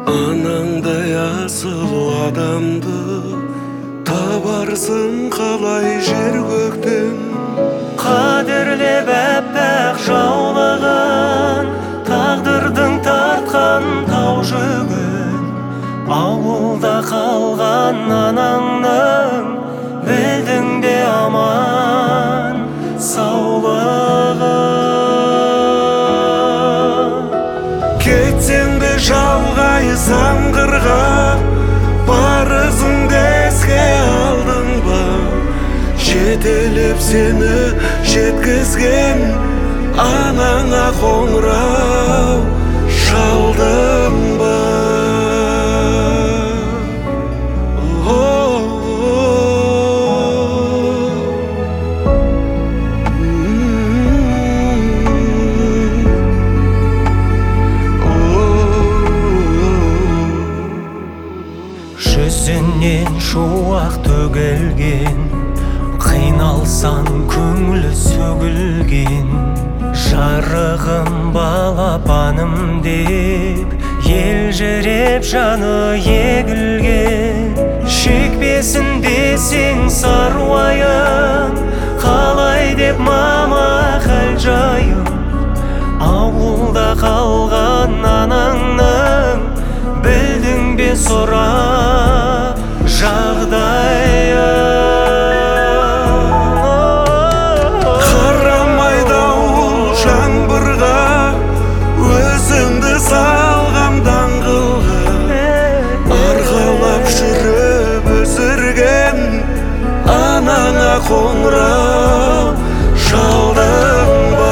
Анаңдай асыл адамды табарсың қалай жер көктен. Қадірлеп әппақ жаулығын, тағдырдың тартқан тау жүгін. Ауылда қалған анаңның, білдің бе аман саулығы. Кетсең де жалғайсаң қырға, парызыңды еске алдың ба? Жетелеп сені жеткізген анаңа қоңырау шалдың ба? Жүзінен шуақ төгілген, қиналсан көңілі сөгілген. Жарығым балапаным деп, елжіреп жаны егілген. Шекпесін десең саруайым, қалай деп мама хәл жайым. Ауылда қалған анаңның, білдің бе сұрақ жағдайын. Қарамайды ауыл жаңбырға, өзіңді салғам даңғылға. Арқалап жүріп өсірген анаңа қоңырау шалдың ба?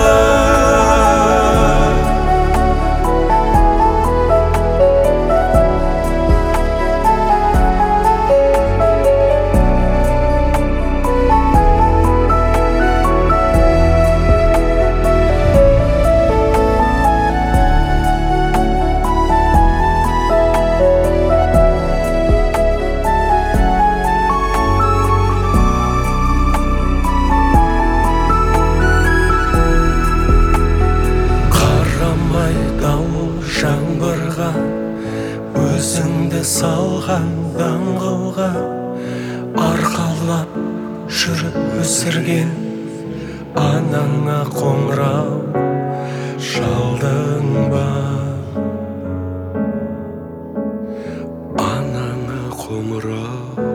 Жаңбырға, өзіңді салған даңғылға. Арқалап жүріп өсірген анаңа қоңырау шалдың ба? Анаңа қоңырау